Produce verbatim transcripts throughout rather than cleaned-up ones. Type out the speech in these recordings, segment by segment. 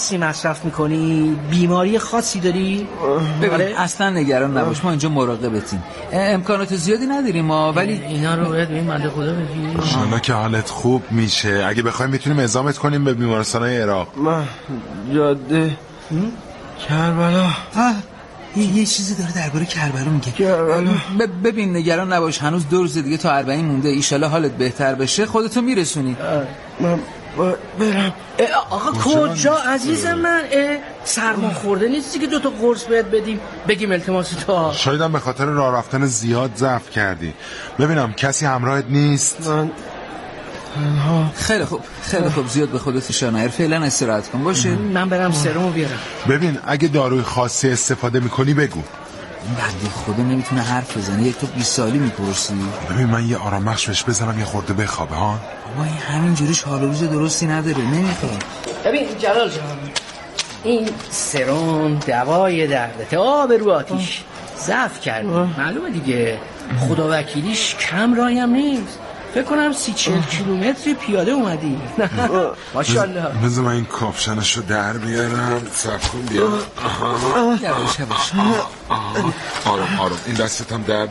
خاصی مصرف میکنی؟ بیماری خاصی داری؟ ببین اصلا نگران نباش، ما اینجا مراقبتیم. امکانات زیادی نداریم ما، ولی اینا رو باید به این منده خدا بگی. انشالله که حالت خوب میشه. اگه بخوایم میتونیم اعزامت کنیم به بیمارستان‌های عراق. من جاده کربلا. یه, یه چیزی داره درباره کربلا میگه. کربلا. ببین نگران نباش، هنوز دو روز دیگه تا اربعین مونده. ایشالله حالت بهتر بشه خودتو میرسونی. من برم. آقا کجا عزیز من؟ سرما خورده نیستی که دوتا قرص باید بدیم بگیم التماس تو؟ شاید هم به خاطر راه رفتن زیاد ضعف کردی. ببینم کسی همراهت نیست؟ من تنها. خیلی خوب خیلی خوب، زیاد به خودت فشار نیار، فعلا استراحت کن باشه. من برم سرمو بیارم. ببین اگه داروی خاصی استفاده میکنی بگو. این بنده خدا نمیتونه حرف بزنه، یک تو بیست سالی میپرسی. ببین من یه آرام بخش بهش بزنم یه خورده بخوابه ها. ما این همینجوریش حال و روز درستی نداره، نمیخواد. ببین جلال جان، این سرم دوای دردته، آب رو آتیش ضعف کردی، معلومه دیگه. خدا وکیلیش کم راهی هم نیست. فکر کنم سی چهل کیلومتر پیاده اومدی. ماشاءالله. بذار من این کاپشنشو در بیارم. صف کن بیارم. یواش یواش. آروم آروم. این دستت هم در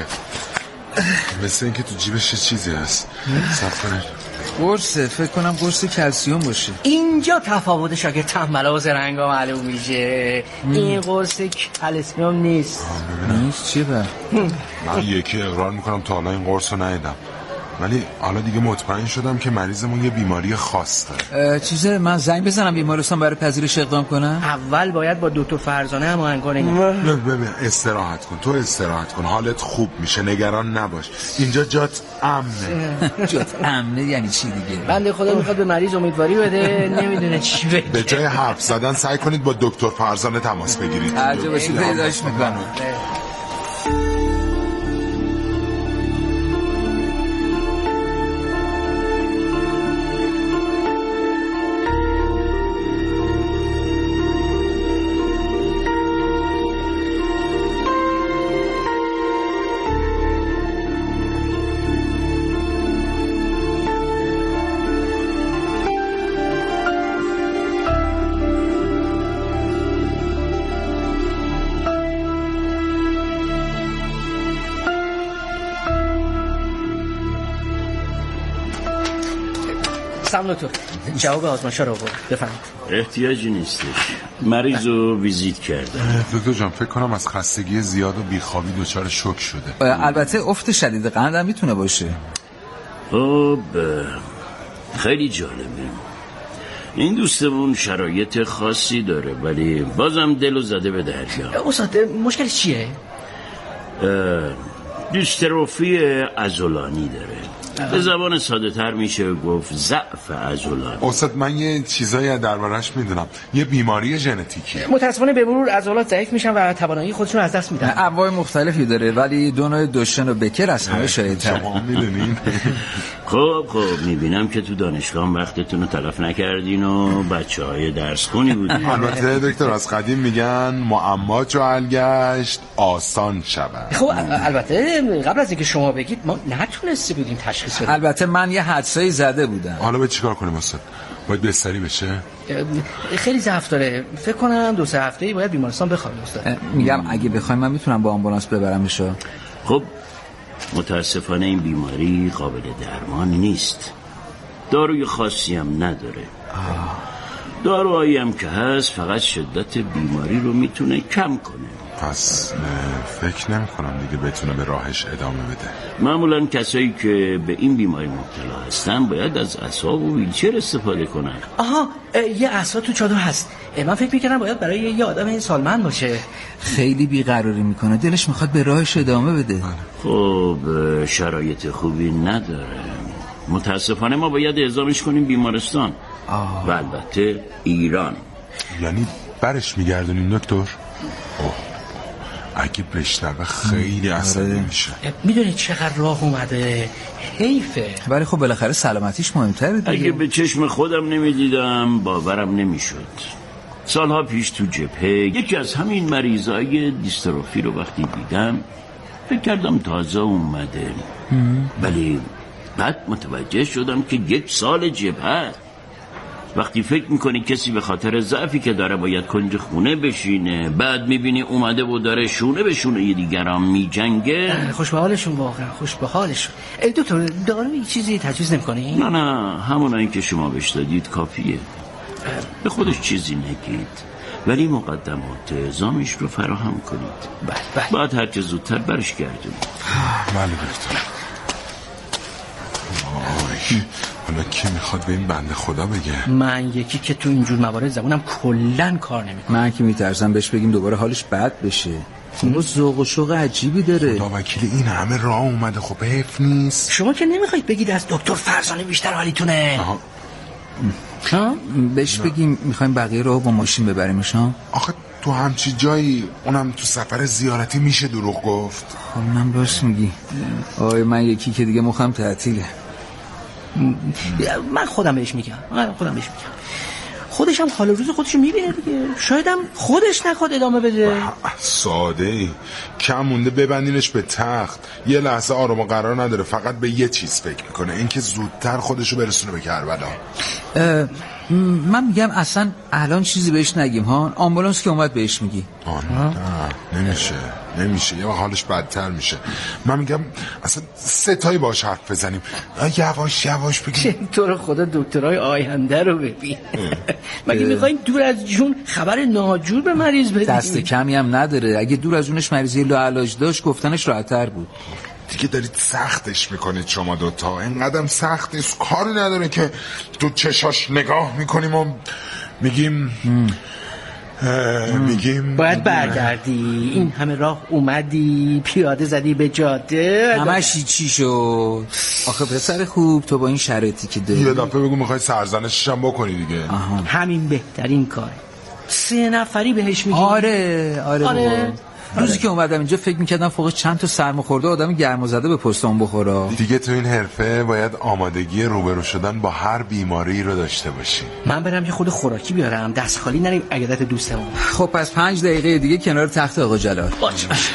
مثل اینکه تو جیبش چیزی هست. صف کن. قرصه، فکر کنم قرص کلسیوم باشه. اینجا تفاوتش اگه تنبلا و زرنگا معلوم میشه. این قرص کلسیوم نیست. نیست چیه با؟ من یکی اقرار میکنم تا حالا این قرص رو ندیدم، ولی حالا دیگه مطمئن شدم که مریضمون یه بیماری خاص داره. چیزه من زنگ بزنم بیمارستان برای پذیرش اقدام کنم؟ اول باید با دکتر فرزانه هماهنگ کنیم. ببین استراحت کن، تو استراحت کن، حالت خوب میشه، نگران نباش. اینجا جات امنه. جات امنه یعنی چی دیگه؟ بنده خدا میخواد به مریض امیدواری بده، نمیدونه چی بگه. به جای حرف زدن سعی کنید با دکتر فرزانه تماس بگیرید. هر جا باشید پیداش میکنم. سلام دکتر، جواب آزمایش‌ها رو آورد. بفرمایید. احتیاجی نیستش، مریض رو ویزیت کردم. دکتر جان فکر کنم از خستگی زیاد و بیخوابی دچار شوک شده. البته افت شدید قند هم میتونه باشه. خب خیلی جالبه. این دوستمون شرایط خاصی داره ولی بازم دلو زده به دریا. استاد مشکلش چیه؟ دیستروفی عضلانی داره. به زبان ساده تر میشه گفت ضعف عضلانی. استاد من یه چیزایی دربارش میدونم، یه بیماری ژنتیکیه. متاسفانه به مرور عضلات ضعیف میشن و توانایی خودشون از دست میدن. انواع مختلفی داره ولی دو نوع دوشن و بکر از همه شایع‌تر. شما میدونین. خب خب میبینم که تو دانشگاه وقتتون رو تلف نکردین و بچهای درس خونی بودین. البته دکتر از قدیم میگن معما چو حل گشت آسان شود. خب البته قبل از اینکه شما بگید ما نتونسته بودیم تشخیص بدیم. البته من یه حدسایی زده بودم. حالا باید چیکار کنیم استاد؟ باید بستری بشه؟ خیلی ضعف داره، فکر کنم دو سه هفته‌ای باید بیمارستان بخوابیم استاد. میگم اگه بخوایم من میتونم با آمبولانس ببرمش. خب متاسفانه این بیماری قابل درمان نیست، داروی خاصی هم نداره. داروهایی هم که هست فقط شدت بیماری رو میتونه کم کنه. پس فکر نمی کنم دیگه بتونه به راهش ادامه بده. معمولا کسایی که به این بیماری مبتلا هستن باید از عصا و ویلچر استفاده کنن. آها یه عصا تو چادر هست، من فکر میکنم باید برای یه آدم این سالمند باشه. خیلی بیقراری میکنه، دلش میخواد به راهش ادامه بده. خب شرایط خوبی نداره، متاسفانه ما باید اعزامش کنیم بیمارستان. آه. و البته ایران. یعنی برش میگردونیم دکتر؟ اوه اگه بشنوه خیلی عصبی میشه. میدونی چقدر راه اومده، حیفه. ولی خب بالاخره سلامتیش مهمتره دیگه. اگه به چشم خودم نمیدیدم باورم نمیشد. سالها پیش تو جبهه یکی از همین مریضای دیستروفی رو وقتی دیدم فکر کردم تازه اومده، ولی بعد متوجه شدم که یک سال جبهه. وقتی فکر میکنی کسی به خاطر ضعفی که داره باید کنج خونه بشینه، بعد میبینی اومده و داره شونه به شونه یه دیگران میجنگه. خوش به حالشون، واقعا خوش به حالشون. دکتر داروی چیزی تجویز نمی‌کنی؟ نه نه، همونایی که شما بهش دادید کافیه. به خودش چیزی نگید، ولی مقدمات اعزامش رو فراهم کنید. بله بله. بعد هر چه زودتر برش گردونید. بله دکتر. حالا کی میخواد به این بنده خدا بگه؟ من یکی که تو اینجور موارد زبونم کلن کار نمیکنه. من که میترسم بهش بگیم دوباره حالش بد بشه. اون ذوق و شوق عجیبی داره. خدا وکیل این همه راه اومده، خب حیف نیست. شما که نمیخواید بگید از دکتر فرزانه بیشتر حالیتونه؟ آها. ها؟ بهش بگیم میخوایم بقیه رو با ماشین ببریمش ها؟ آخه تو همچی جایی، اونم تو سفر زیارتی، میشه دروغ گفت؟ خب اونم راست میگی. آه من یکی که دیگه مخم تعطیله. من خودم بهش میگم من خودم بهش میگم خودش هم حال روز خودشو میبینه دیگه. شاید هم خودش نخواد ادامه بده. ساده ای کم مونده ببندینش به تخت، یه لحظه آروم و قرار نداره، فقط به یه چیز فکر میکنه، اینکه زودتر خودشو برسونه به کربلا. من میگم اصلا الان چیزی بهش نگیم ها، آمبولانس که اومد بهش میگی. آه نه نمیشه نمیشه، یه وقت حالش بدتر میشه. من میگم اصلا سه تایی باش حرف بزنیم، یواش یواش بگیم. تو رو خدا دکترای آینده رو ببین. مگه میخوایم دور از جون خبر ناجور به مریض بدیم؟ دست کمی هم نداره، اگه دور از جونش مریضی لاعلاج داشت گفتنش راحت‌تر بود. دیگه دارید سختش میکنید شما دوتا، اینقدرم سخت نیست، کاری نداره که تو چشاش نگاه میکنیم و میگیم میگیم باید برگردی، این همه راه اومدی، پیاده زدی به جاده، همش چی شد؟ آخه پسر خوب تو با این شرایطی که داری یه دفعه بگو میخوای سرزنشش هم بکنی دیگه. آها. همین بهترین کار. سه نفری بهش میگی. آره آره, آره. روزی که اومدم اینجا فکر میکردم فوق چند تا سرماخورده آدم گرم زده به پستان بخوره. دیگه تو این حرفه باید آمادگی روبرو شدن با هر بیماری رو داشته باشی. من برم یه خود خوراکی بیارم، دست خالی نریم عیادت دوستمون. خب پس پنج دقیقه دیگه کنار تخت آقا جلال. باشه باشه.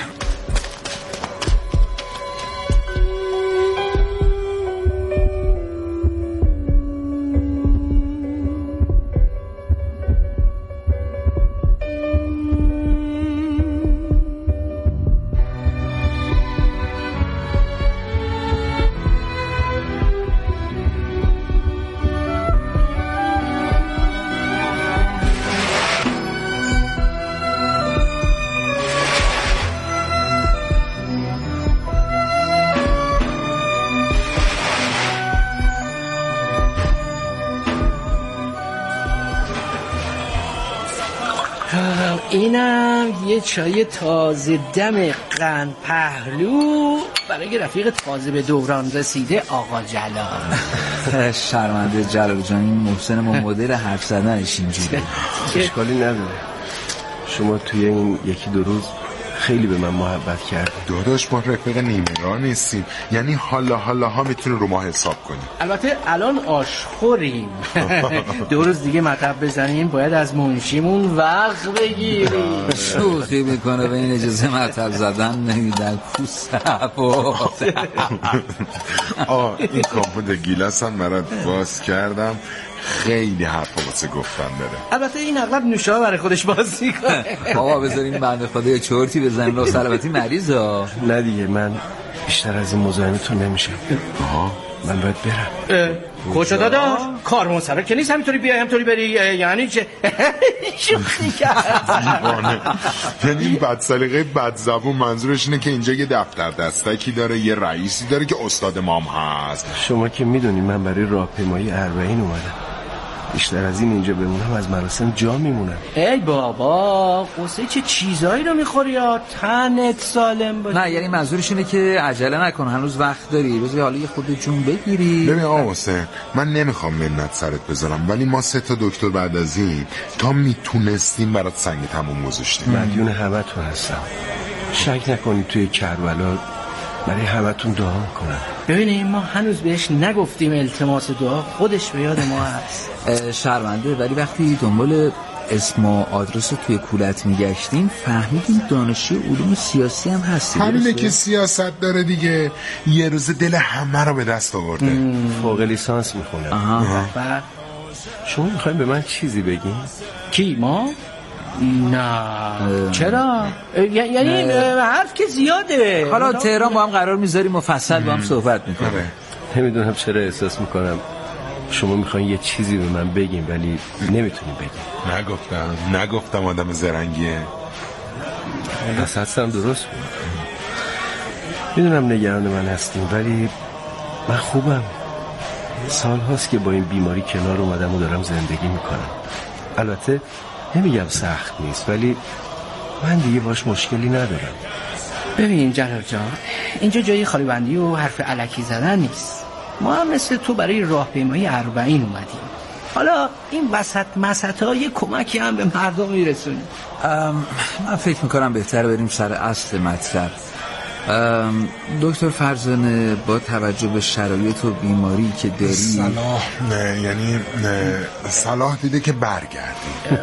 اینم یه چای تازه دم قند پهلو برای رفیق تازه به دوران رسیده آقا جلال. شرمنده جلال جان، این محسن ما مدل حرف زدنش اینجوری. اشکالی نداره، شما توی این یکی دو روز خیلی به من محبت کرد. داداش ما رفیق نیمه راه نیستیم، یعنی حالا حالا ها میتونه رو ما حساب کنیم. البته الان آشخوریم. دو روز دیگه مطب بزنیم باید از منشیمون وقت بگیریم. شوخی میکنه به این اجازه مطب زدن نمیدن کوسه. آه این کامپوت گیلاس هم برات باز کردم، خیلی حرفا واسه گفتن داره. البته این اغلب نوشابه برای خودش باز میکنه. آقا بذارین بنده خدا یه چرتی بزنیم رو سلامتی مریضا. نه دیگه من بیشتر از این مزاحمتون نمیشم. آها من باید برم. کجا داداش؟ کارمون سرا که نیست همینطوری بیای همینطوری بری، یعنی چه؟ شوخی دیوانه. یعنی این بد سلیقه بد زبون منظورش اینه که اینجا یه دفتر دستکی داره، یه رئیسی داره که استاد مام هست. شما که میدونی من برای راهپیمایی اربعین اومدم، بیشتر از این اینجا بمونم از مراسم جا میمونم. ای بابا قصه چه چیزایی رو میخوری یا تنت سالم باشه؟ نه یعنی منظورش اینه که عجله نکن، هنوز وقت داری، بذار حالا یه خود جون بگیری. ببین آقا حسین، من نمیخوام منت سرت بذارم، ولی ما سه تا دکتر بعد از این تا میتونستیم برات سنگ تموم گذاشتیم. مدیون همتون هستم، شک نکنید توی کربلا برای همتون دعا میکنم. ببینیم ما هنوز بهش نگفتیم التماس دعا، خودش به یاد ما هست. شرمنده، ولی وقتی دنبال اسم و آدرس توی کولت میگشتیم فهمیدیم دانشجوی علوم سیاسی هم هستی. همینه که سیاست داره دیگه، یه روز دل همه رو به دست آورده. فوق لیسانس میخونه. آها. بعد شما میخواین به من چیزی بگین؟ کی ما؟ نه چرا؟ یعنی حرف که زیاده. حالا تهران با هم قرار میذاریم مفصل با هم صحبت میکنیم. نمیدونم چرا احساس میکنم شما میخواین یه چیزی به من بگین ولی نمیتونیم بگین. نگفتم نگفتم آدم زرنگیه. پس هستم درست بود. میدونم نگران من هستیم ولی من خوبم. سال هاست که با این بیماری کنار اومدم و دارم زندگی میکنم. البته نمیگم سخت نیست ولی من دیگه باش مشکلی ندارم. ببین جلال جان، اینجا جای خالی بندی و حرف الکی زدن نیست. ما هم مثل تو برای راهپیمایی اربعین اومدیم. حالا این وسط مسطا یه کمکی هم به مردم میرسونیم. من فکر میکنم بهتر بریم سر اصل مطلب. دکتر فرزانه، با توجه به شرایط و بیماری که داری صلاح نه یعنی نه صلاح دیده که برگردی.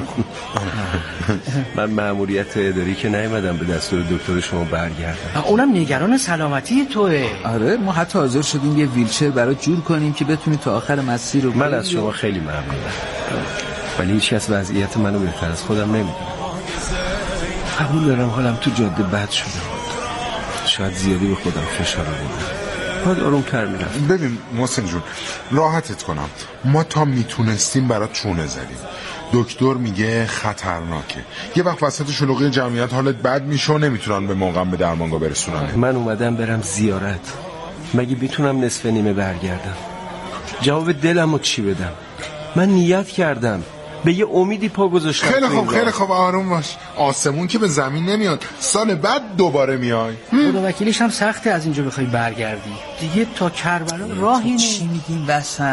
من مأموریت اداری که نیومدم به دستور دکتر شما برگردم. اونم نگران سلامتی توئه. آره ما حتی حاضر شدیم یه ویلچر برات جور کنیم که بتونی تا آخر مسیر رو. من از شما خیلی ممنونم ولی هیچ کس وضعیت منو بهتر از خودم نمیدونه. قبول دارم حالم تو جاده بد شده. شاید زیادی به خودم فشار آوردم. باید آروم‌تر میرم. ببین محسن جون، راحتت کنم، ما تا میتونستیم برات چونه زدیم. دکتر میگه خطرناکه. یه وقت وسط شلوغی جمعیت حالت بد میشه و نمیتونن به موقع به درمانگاه برسونن. من اومدم برم زیارت. مگه میتونم نصف نیمه برگردم؟ جواب دلمو چی بدم؟ من نیت کردم، به یه امیدی پا گذاشتم. خیلی خوب خیلی خوب آروم باش. آسمون که به زمین نمیاد، سال بعد دوباره میای. خدا وکیلش هم سخته از اینجا بخوای برگردی دیگه. تا کربلا راهی نیست. چی میگین وسط؟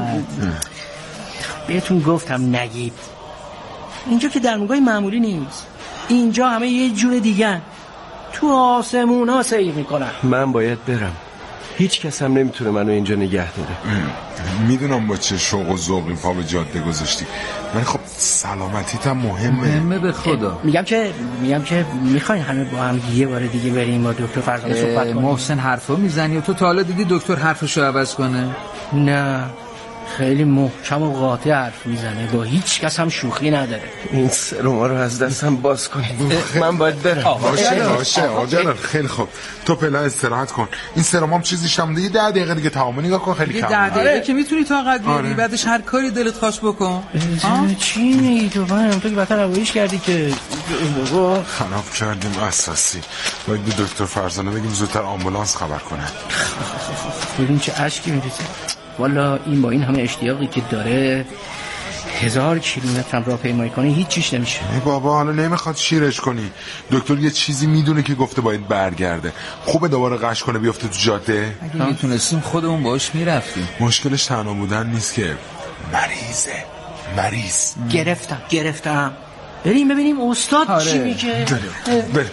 بهتون گفتم نگید. اینجا که درمانگاه معمولی نیست. اینجا همه یه جور دیگه، تو آسمون ها سیر میکنن. من باید برم. هیچ کس هم نمیتونه منو اینجا نگه داره. میدونم با چه شوق و ذوقی پا به جاده گذاشتی ولی خب سلامتیت هم مهمه. مهمه به خدا. میگم که میگم که میخواین همه با هم یه بار دیگه بریم با دکتر فرزانه صحبت کنیم. محسن حرفا میزنی و تو تا حالا دیدی دکتر حرفشو عوض کنه؟ نه خیلی محکم و قاطع حرف میزنه، با هیچ کس هم شوخی نداره. این سرما رو از دستم باز کنید. من باید برم. باشه باشه آجا خیلی خوب. تو پلا استراحت کن. این سرما هم چیزیش هم دیگه ده دقیقه دیگه تمام نگاه کن. خیلی کم. ده دقیقه که میتونی طاقت بیاری. بعدش هر کاری دلت خواست بکن. چی میگی تو؟ من تو که بدتر رویش کردی که خراب کردیم اساسی. باید به دکتر فرزانه بگیم زودتر آمبولانس خبر کنه. ببین چه اشکی میریزه. والا این با این همه اشتیاقی که داره هزار کیلومتر هم راه پیمایی کنی هیچ چیش نمیشه. ای بابا حالا نمیخواد شیرش کنی. دکتر یه چیزی میدونه که گفته باید برگرده. خوبه دوباره قش کنه بیفته تو جاده. اگه میتونستیم خودمون باش میرفتیم. مشکلش تنها بودن نیست که مریضه. مریض. گرفتم گرفتم. بریم ببینیم استاد آره. چی میگه. بریم بریم.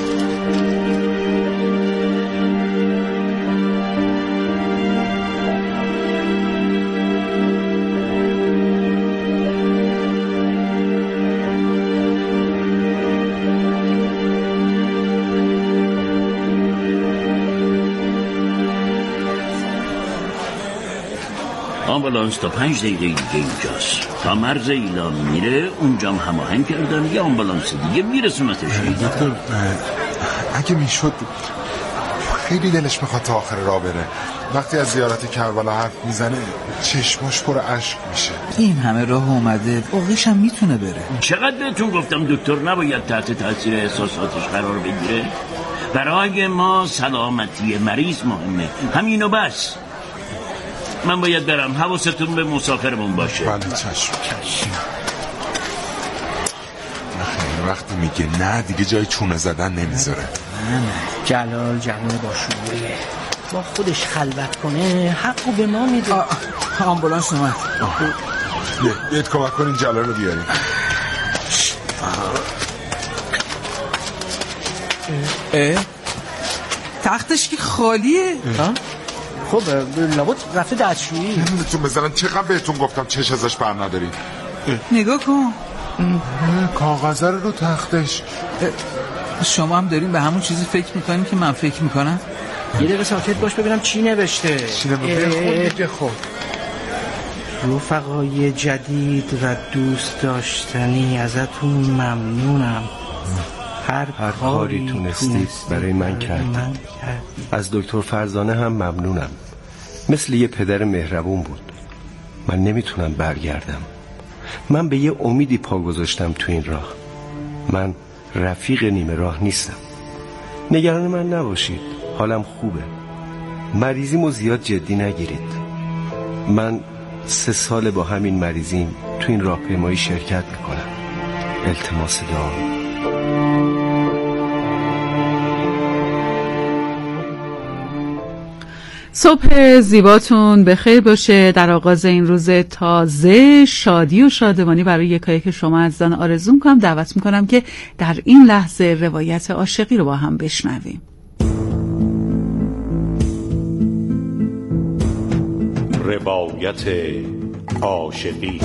آمبولانس تا پنج دقیقه دیگه اینجاست. تا مرز ایلام میره اونجام هماهنگ کردن یه آمبولانس دیگه میرسونتش. دکتر اگه میشد خیلی دلش میخواد تا آخر راه بره. وقتی از زیارت کربلا حرف میزنه چشماش پر اشک میشه. این همه راه اومده عقلش هم میتونه بره. چقدر بهتون گفتم دکتر نباید تحت تاثیر احساساتش قرار بگیره. برای ما سلامتی مریض مهمه، همینو بس. من باید برم. حواستون به مسافرمون باشه. بله چشم چشم. وقتی میگه نه دیگه جای چونه زدن نمیذاره. جلال جلال با شعوریه، با خودش خلوت کنه حقو به ما میده. آمبولانس اومد. بیاید کمک کنین جلال رو بیاریم. اه تختش که خالیه. ها خب لابد رفته دستشویی. نمیتون بزنن. چقدر بهتون گفتم چش ازش بر نداری. نگاه کن کاغذه رو تختش. شما هم دارین به همون چیزی فکر میکنین که من فکر میکنم؟ یه دقیقه ساکت باش ببینم چی نوشته. چی نوشته؟ خود دیگه خود رفقای جدید و دوست داشتنی ازتون ممنونم. هر, هر کاری تونستید برای من کردید. من کرد. از دکتر فرزانه هم ممنونم. مثل یه پدر مهربون بود. من نمیتونم برگردم. من به یه امیدی پا گذاشتم تو این راه. من رفیق نیمه راه نیستم. نگران من نباشید، حالم خوبه. مریضیمو زیاد جدی نگیرید. من سه سال با همین مریضیم تو این راهپیمایی شرکت میکنم. التماس دعا. صبح زیباتون بخیر باشه. در آغاز این روز تازه شادی و شادمانی برای یکایک شما عزیزان آرزو میکنم. دعوت میکنم که در این لحظه روایت عاشقی رو با هم بشنویم. روایت عاشقی.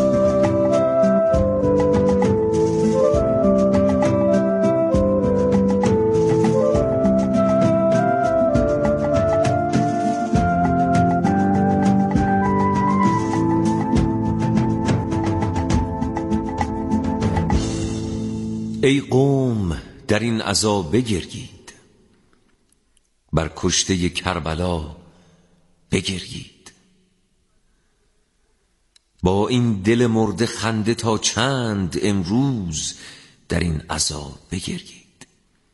ای قوم در این عزا بگرگید، بر کشته کربلا بگرگید. با این دل مرده خنده تا چند امروز در این عزا بگرگید.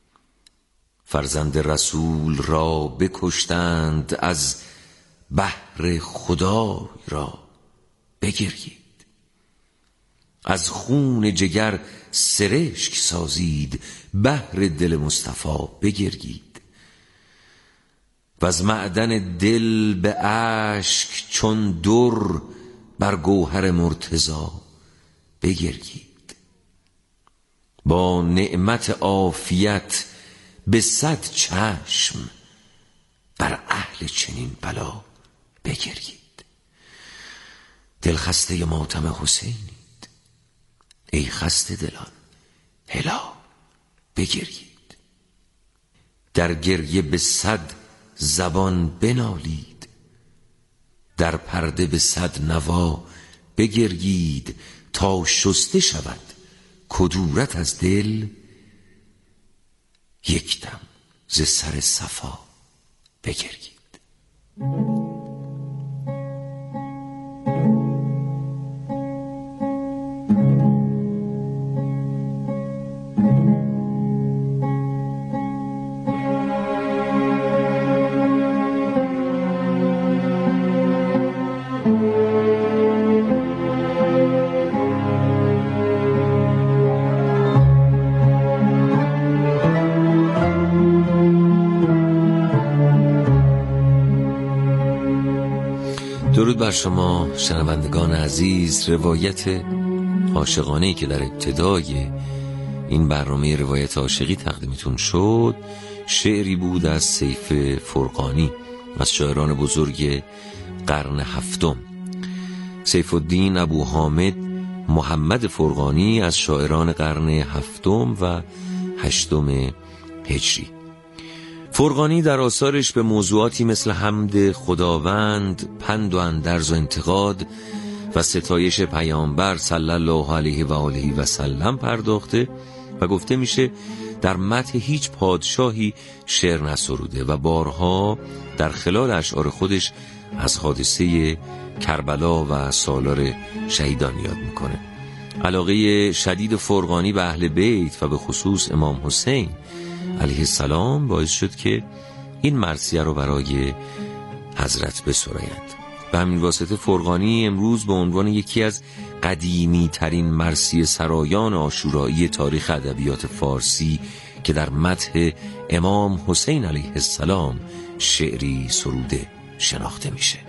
فرزند رسول را بکشتند، از بهر خدای را بگرگید. از خون جگر سرشک سازید، بهر دل مصطفی بگرگید. و از معدن دل به اشک چون در، بر گوهر مرتضی بگرگید. با نعمت عافیت به صد چشم، بر اهل چنین بلا بگرگید. دلخسته ماتم حسینید، ای خسته دلان هلا بگرگید. در گریه به صد زبان بنالید، در پرده به صد نوا بگرگید. تا شسته شود کدورت از دل، یک دم ز سر صفا بگرگید. درود بر شما شنوندگان عزیز. روایت عاشقانه‌ای که در ابتدای این برنامه روایت عاشقی تقدیمتون شد، شعری بود از سیف فرقانی، از شاعران بزرگ قرن هفتم. سیف الدین ابو حامد محمد فرقانی از شاعران قرن هفتم و هشتم هجری. فرقانی در آثارش به موضوعاتی مثل حمد خداوند، پند و اندرز و انتقاد و ستایش پیامبر صلی الله علیه و آله و سلم پرداخته و گفته میشه در مدح هیچ پادشاهی شعر نسروده و بارها در خلال اشعار خودش از حادثه کربلا و سالار شهیدان یاد میکنه. علاقه شدید فرقانی به اهل بیت و به خصوص امام حسین علیه السلام باعث شد که این مرثیه رو برای حضرت بسرایند. به همین واسطه فرقانی امروز به عنوان یکی از قدیمی ترین مرثیه سرایان عاشورایی تاریخ ادبیات فارسی که در مدح امام حسین علیه السلام شعری سروده شناخته میشه.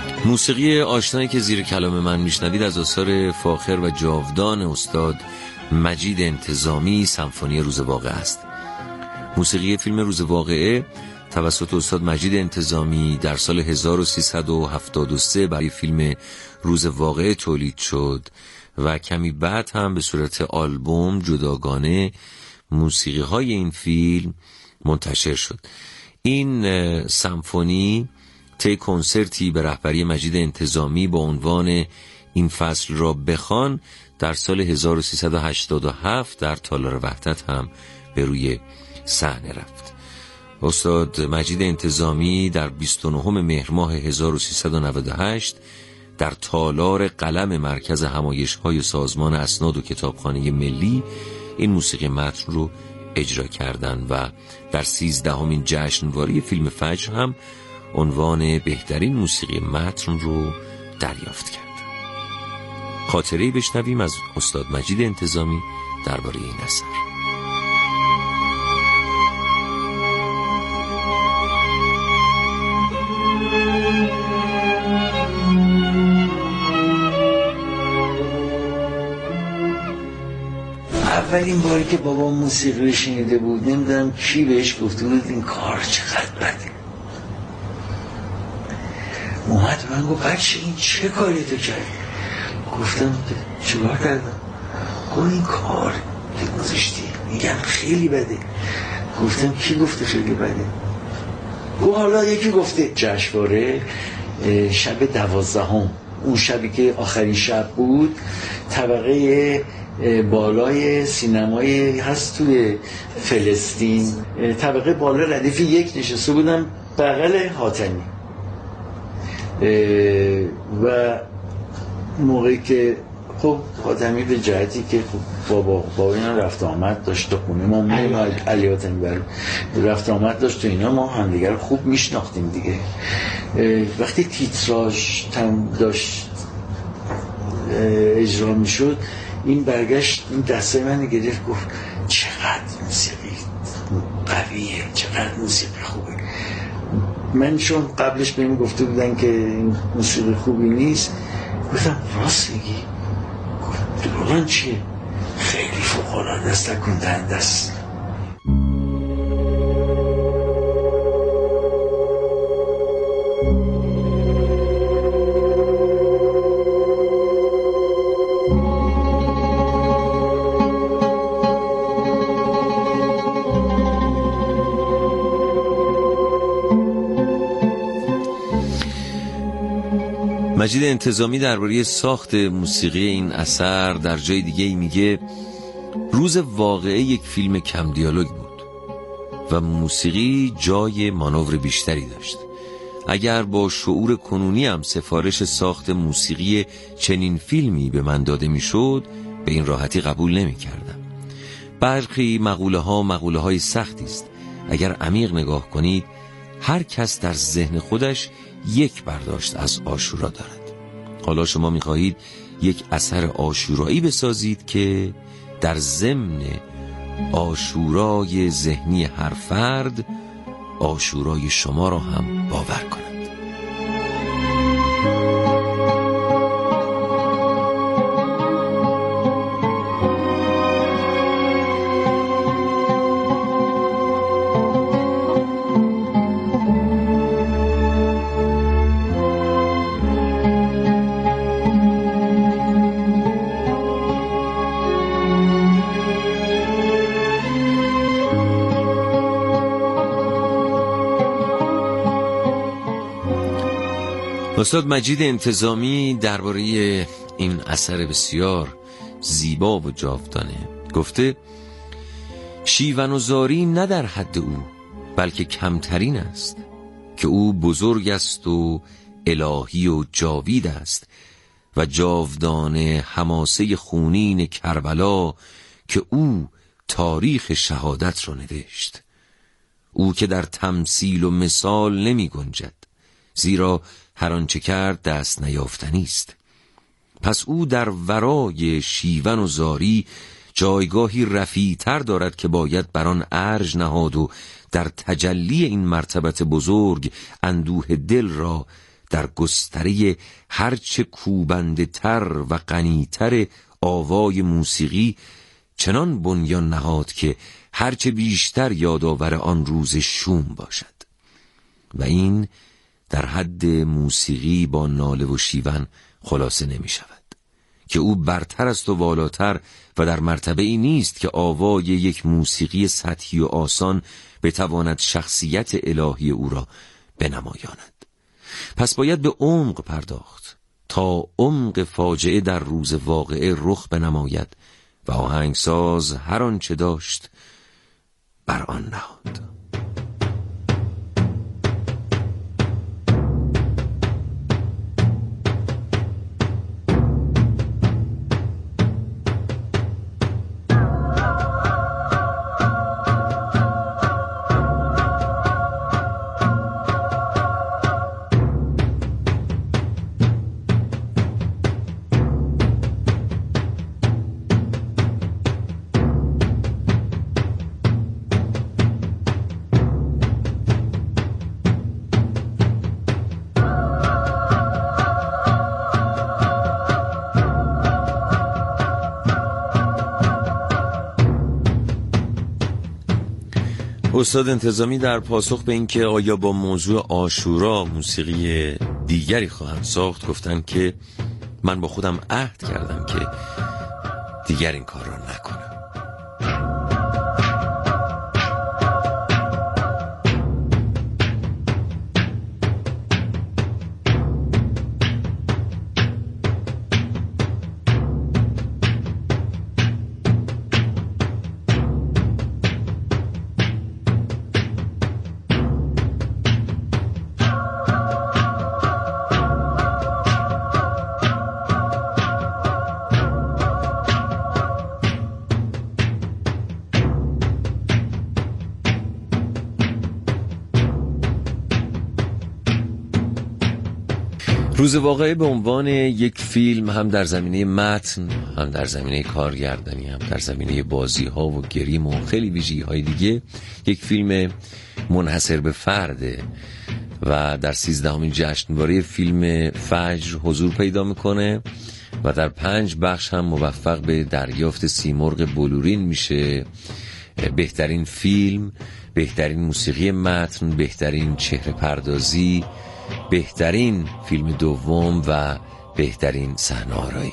موسیقی آشنایی که زیر کلام من میشنوید از آثار فاخر و جاودان استاد مجید انتظامی سمفونی روز واقعه است. موسیقی فیلم روز واقعه توسط استاد مجید انتظامی در سال هزار و سیصد و هفتاد و سه برای فیلم روز واقعه تولید شد و کمی بعد هم به صورت آلبوم جداگانه موسیقی های این فیلم منتشر شد. این سمفونی طی کنسرتی به رهبری مجید انتظامی با عنوان این فصل را بخوان در سال هزار و سیصد و هشتاد و هفت در تالار وحدت هم به روی صحنه رفت. استاد مجید انتظامی در بیست و نهم مهر ماه هزار و سیصد و نود و هشت در تالار قلم مرکز همایش‌های سازمان اسناد و کتابخانه ملی این موسیقی متن رو اجرا کردند و در سیزدهمین جشنواره فیلم فجر هم عنوان بهترین موسیقی متن رو دریافت کرد. خاطره‌ای بشنویم از استاد مجید انتظامی درباره این اثر. اولین باری که بابا موسیقی رو شنیده بود نمیدونم کی بهش گفته بود این کار چقدر بده. اومد من گفت بچه این چه کاری تو کردی؟ گفتم چیکار کردم؟ گفت این کار که گذاشتی میگم خیلی بده. گفتم کی گفته خیلی بده؟ گفت حالا یکی گفته. جشنواره شب دوازدهم، اون شبی که آخرین شب بود، طبقه بالای سینمایی هست توی فلسطین، طبقه بالا ردیف یک نشسته بودم بغل حاتمی و موقعی که خب حاتمی به جهتی که خب بابا با اینا رفت آمد داشت تو خونه ما میم علی حاتمی بر رفت آمد داشت تو اینا، ما همدیگر رو خوب میشناختیم دیگه. وقتی تیتراژ تم داشت اجرا میشد این برگشت این دسته من گرفت گفت چقدر موسیقی قویه، چقدر موسیقی خوبه. من چون قبلش بهم گفته بودن که این موسیقی خوبی نیست گفتم راست میگی؟ گفت دوران چیه؟ خیلی فوق‌العاده است، تکون دهنده است. مجید انتظامی درباره ساخت موسیقی این اثر در جای دیگه میگه روز واقعه یک فیلم کم دیالوگ بود و موسیقی جای مانور بیشتری داشت. اگر با شعور کنونی هم سفارش ساخت موسیقی چنین فیلمی به من داده میشد به این راحتی قبول نمی کردم. برخی مقوله ها مقوله های سختی است. اگر عمیق نگاه کنید هر کس در ذهن خودش یک برداشت از عاشورا دارد. حالا شما می‌خواهید یک اثر عاشورایی بسازید که در ضمن عاشورای ذهنی هر فرد عاشورای شما را هم باور کند. استاد مجید انتظامی درباره این اثر بسیار زیبا و جاودانه گفته شیون و زاری نه در حد او بلکه کمترین است که او بزرگ است و الهی و جاوید است و جاودان حماسه خونین کربلا که او تاریخ شهادت را نوشت. او که در تمثیل و مثال نمی گنجد زیرا هر آنچه کرد دست نیافتنی است. پس او در ورای شیون و زاری جایگاهی رفیع‌تر دارد که باید بر آن ارج نهاد و در تجلی این مرتبت بزرگ اندوه دل را در گستره هرچه کوبنده تر و غنی‌تر آوای موسیقی چنان بنیان نهاد که هرچه بیشتر یادآور آن روز شوم باشد و این در حد موسیقی با ناله و شیون خلاصه نمی شود که او برتر است و والاتر و در مرتبه ای نیست که آوای یک موسیقی سطحی و آسان بتواند شخصیت الهی او را بنمایاند. پس باید به عمق پرداخت تا عمق فاجعه در روز واقعه رخ بنماید و آهنگساز هر آنچه داشت بر آن نهاد. استاد انتظامی در پاسخ به اینکه آیا با موضوع عاشورا موسیقی دیگری خواهند ساخت گفتند که من با خودم عهد کردم که دیگر این کار را نکنم. روز واقعه به عنوان یک فیلم هم در زمینه متن، هم در زمینه کارگردانی، هم در زمینه بازی ها و گریم و خیلی ویژگی های دیگه یک فیلم منحصر به فرده و در سیزدهمین جشنواره فیلم فجر حضور پیدا میکنه و در پنج بخش هم موفق به دریافت سیمرغ بلورین میشه. بهترین فیلم، بهترین موسیقی متن، بهترین چهره پردازی، بهترین فیلم دوم و بهترین صحنه آرایی.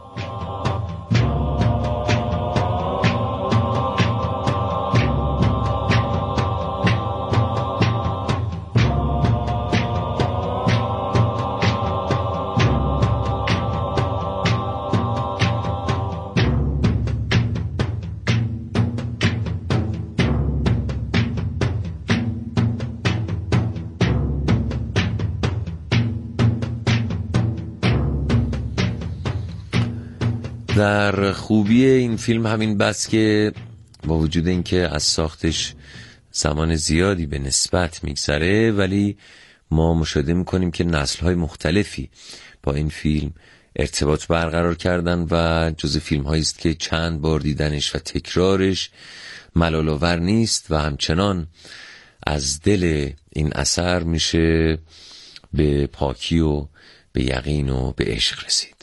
در خوبی این فیلم همین بس که با وجود اینکه از ساختش زمان زیادی به نسبت میگذره ولی ما مشاهده میکنیم که نسل‌های مختلفی با این فیلم ارتباط برقرار کردن و جز فیلم هایی است که چند بار دیدنش و تکرارش ملال‌آور نیست و همچنان از دل این اثر میشه به پاکی و به یقین و به عشق رسید.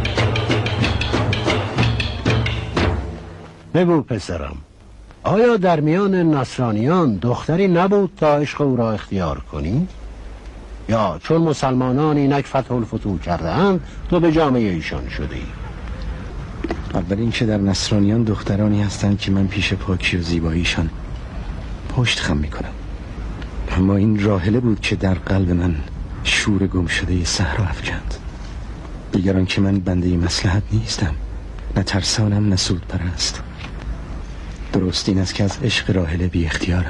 بگو پسرم، آیا در میان نصرانیان دختری نبود تا عشق او را اختیار کنی؟ یا چون مسلمانان اینک فتح الفتوح کرده اند تو به جامعه ایشان شده ای؟ اول این که در نصرانیان دخترانی هستند که من پیش پاکی و زیباییشان پشت خم میکنم، اما این راحله بود که در قلب من شور گم شده صحرا افکند. دیگران که من بنده مصلحت نیستم، نه ترسانم نه سود پرست. درست این است که از عشق راحله بی اختیارم.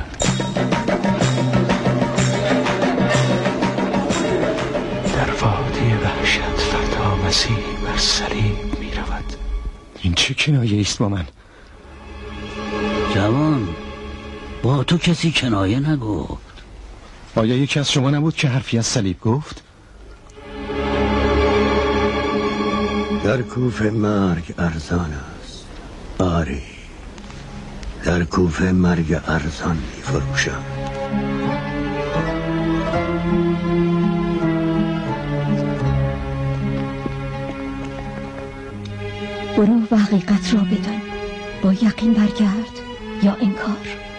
در وادی وحشت فردا مسیح بر صلیب می رود. این چه کنایه است با من؟ جوان، با تو کسی کنایه نگفت. آیا یکی از شما نبود که حرفی از صلیب گفت؟ در کوفه مرگ ارزان است. آری، در کوفه مرگ ارزان می فروشم. برو و حقیقت را بدان. با یقین برگرد یا انکار.